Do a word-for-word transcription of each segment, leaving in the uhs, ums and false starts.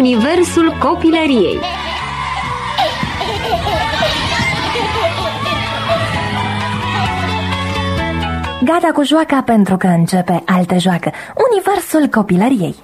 universul copilăriei. Gata cu joaca pentru că începe altă joacă, universul copilăriei.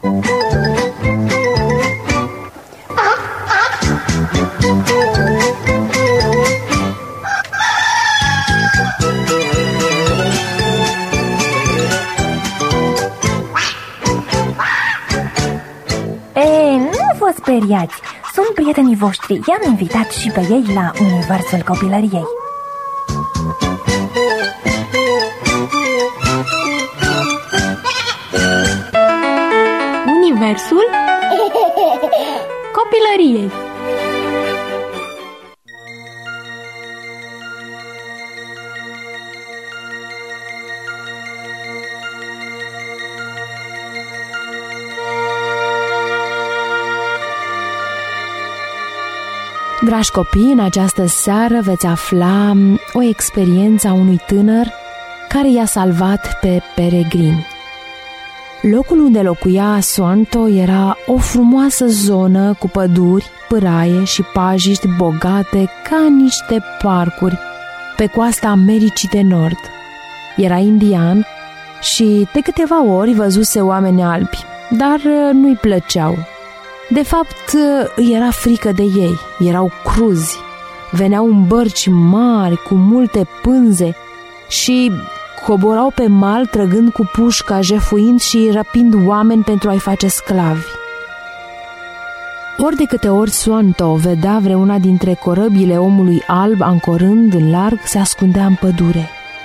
E, nu vă speriați, sunt prietenii voștri, i-am invitat și pe ei la universul copilăriei. Universul copilăriei. Dragi copii, în această seară veți afla o experiență a unui tânăr care i-a salvat pe peregrini. Locul unde locuia Suanto era o frumoasă zonă cu păduri, pâraie și pajiști bogate ca niște parcuri pe coasta Americii de Nord. Era indian și de câteva ori văzuse oameni albi, dar nu-i plăceau. De fapt, îi era frică de ei, erau cruzi, veneau în bărci mari cu multe pânze și coborau pe mal trăgând cu pușca, jefuind și răpind oameni pentru a-i face sclavi. Ori de câte ori Suanto vedea vreuna dintre corăbile omului alb ancorând în larg, se ascundea în pădure.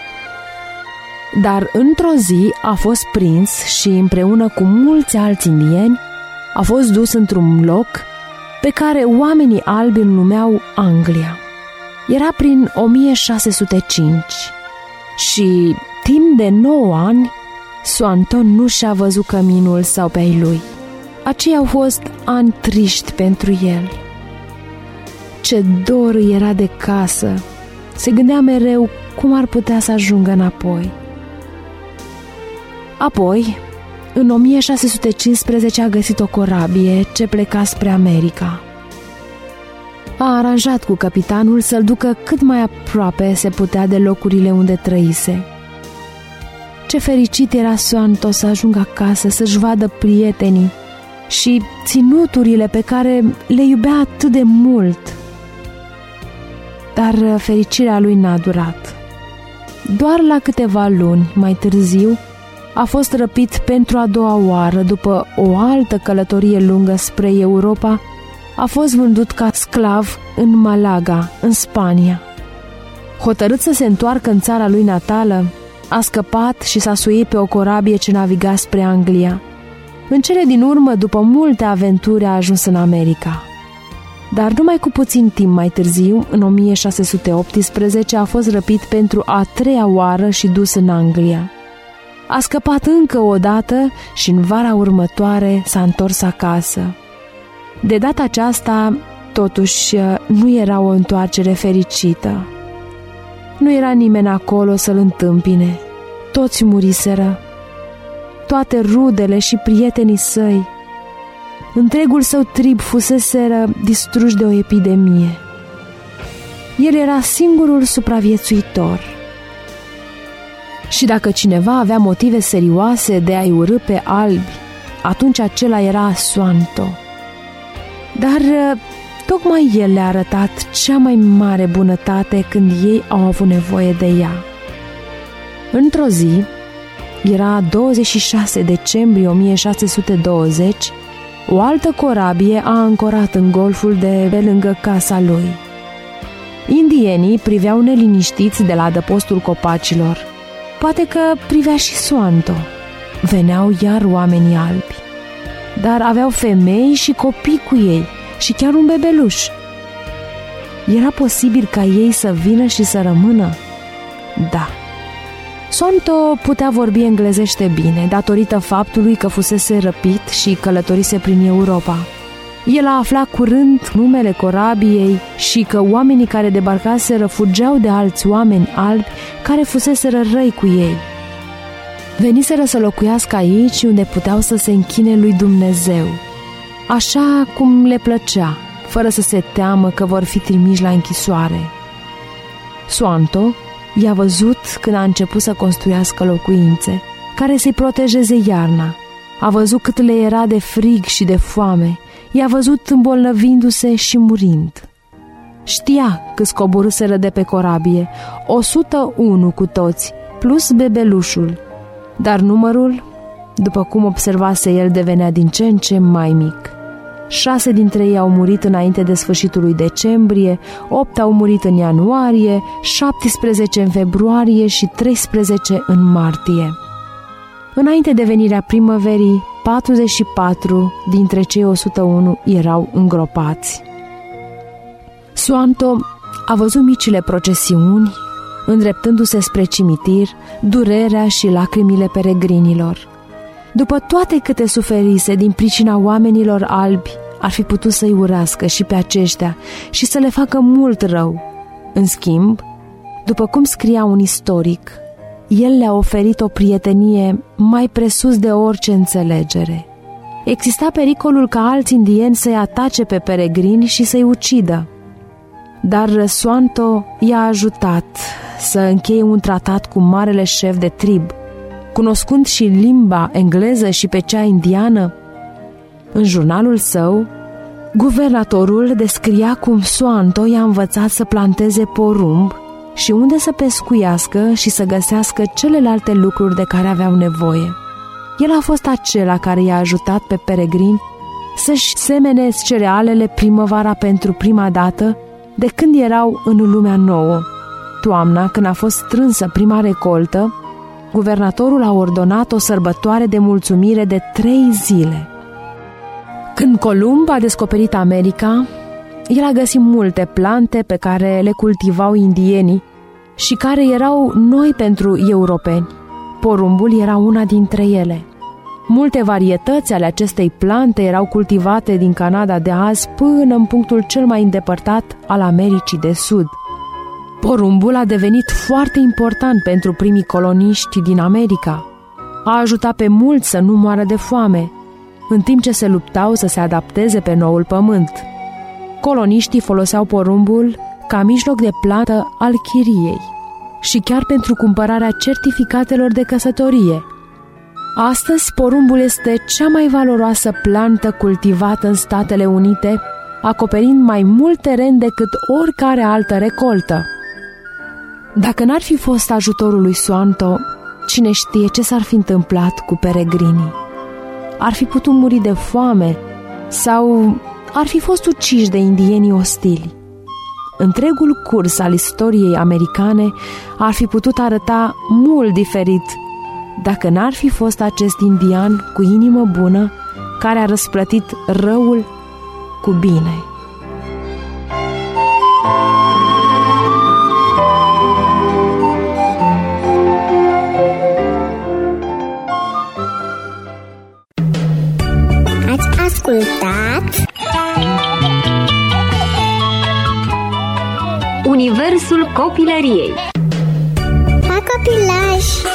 Dar într-o zi a fost prins și împreună cu mulți alți indieni a fost dus într-un loc pe care oamenii albi îl numeau Anglia. Era prin o mie șase sute cinci și timp de nouă ani Suanto nu și-a văzut căminul sau pe ai lui. Aceia au fost ani triști pentru el. Ce dor îi era de casă. Se gândea mereu cum ar putea să ajungă înapoi. Apoi, în o mie șase sute cincisprezece a găsit o corabie ce pleca spre America. A aranjat cu capitanul să-l ducă cât mai aproape se putea de locurile unde trăise. Ce fericit era Suanto să ajungă acasă, să-și vadă prietenii și ținuturile pe care le iubea atât de mult. Dar fericirea lui n-a durat. Doar la câteva luni mai târziu a fost răpit pentru a doua oară după o altă călătorie lungă spre Europa. A fost vândut ca sclav în Malaga, în Spania. Hotărât să se întoarcă în țara lui natală, a scăpat și s-a suit pe o corabie ce naviga spre Anglia. În cele din urmă, după multe aventuri, a ajuns în America. Dar numai cu puțin timp mai târziu, în o mie șase sute optsprezece, a fost răpit pentru a treia oară și dus în Anglia. A scăpat încă o dată și în vara următoare s-a întors acasă. De data aceasta, totuși, nu era o întoarcere fericită. Nu era nimeni acolo să-l întâmpine. Toți muriseră. Toate rudele și prietenii săi. Întregul său trib fuseseră distruși de o epidemie. El era singurul supraviețuitor. Și dacă cineva avea motive serioase de a-i urî pe albi, atunci acela era Suanto. Dar tocmai el le-a arătat cea mai mare bunătate când ei au avut nevoie de ea. Într-o zi, era douăzeci și șase decembrie o mie șase sute douăzeci, o altă corabie a ancorat în golful de pe lângă casa lui. Indienii priveau neliniștiți de la adăpostul copacilor. Poate că privea și Suanto. Veneau iar oamenii albi. Dar aveau femei și copii cu ei și chiar un bebeluș. Era posibil ca ei să vină și să rămână? Da. Suanto putea vorbi englezește bine, datorită faptului că fusese răpit și călătorise prin Europa. El a aflat curând numele corabiei și că oamenii care debarcaseră fugeau de alți oameni albi care fuseseră răi cu ei. Veniseră să locuiască aici unde puteau să se închine lui Dumnezeu. așa cum le plăcea, fără să se teamă că vor fi trimiși la închisoare. Suanto i-a văzut când a început să construiască locuințe care să-i protejeze iarna. A văzut cât le era de frig și de foame. I-a văzut îmbolnăvindu-se și murind. Știa câți coborâseră de pe corabie, o sută unu cu toți, plus bebelușul. Dar numărul, după cum observase el, devenea din ce în ce mai mic. Șase dintre ei au murit înainte de sfârșitul lui decembrie, opt au murit în ianuarie, șaptesprezece în februarie și treisprezece în martie. Înainte de venirea primăverii, patruzeci și patru dintre cei o sută unu erau îngropați. Suanto a văzut micile procesiuni, îndreptându-se spre cimitir, durerea și lacrimile peregrinilor. După toate câte suferise din pricina oamenilor albi, ar fi putut să-i urască și pe aceștia și să le facă mult rău. În schimb, după cum scria un istoric, el le-a oferit o prietenie mai presus de orice înțelegere. Exista pericolul ca alți indieni să-i atace pe peregrini și să-i ucidă. Dar Suanto i-a ajutat să încheie un tratat cu marele șef de trib, cunoscând și limba engleză și pe cea indiană. În jurnalul său, guvernatorul descria cum Suanto i-a învățat să planteze porumb și unde să pescuiască și să găsească celelalte lucruri de care aveau nevoie. El a fost acela care i-a ajutat pe peregrini să-și semene cerealele primăvara pentru prima dată de când erau în lumea nouă. Toamna, când a fost strânsă prima recoltă, guvernatorul a ordonat o sărbătoare de mulțumire de trei zile. Când Columb a descoperit America, el a găsit multe plante pe care le cultivau indienii și care erau noi pentru europeni. Porumbul era una dintre ele. Multe varietăți ale acestei plante erau cultivate din Canada de azi până în punctul cel mai îndepărtat al Americii de Sud. Porumbul a devenit foarte important pentru primii coloniști din America. A ajutat pe mulți să nu moară de foame, în timp ce se luptau să se adapteze pe noul pământ. Coloniștii foloseau porumbul ca mijloc de plată al chiriei și chiar pentru cumpărarea certificatelor de căsătorie. Astăzi, porumbul este cea mai valoroasă plantă cultivată în Statele Unite, acoperind mai mult teren decât oricare altă recoltă. Dacă n-ar fi fost ajutorul lui Suanto, cine știe ce s-ar fi întâmplat cu peregrinii. Ar fi putut muri de foame sau ar fi fost uciși de indienii ostili. Întregul curs al istoriei americane ar fi putut arăta mult diferit dacă n-ar fi fost acest indian cu inimă bună care a răsplătit răul cu bine. Ați ascultat Universul copilăriei. Pa, copilași!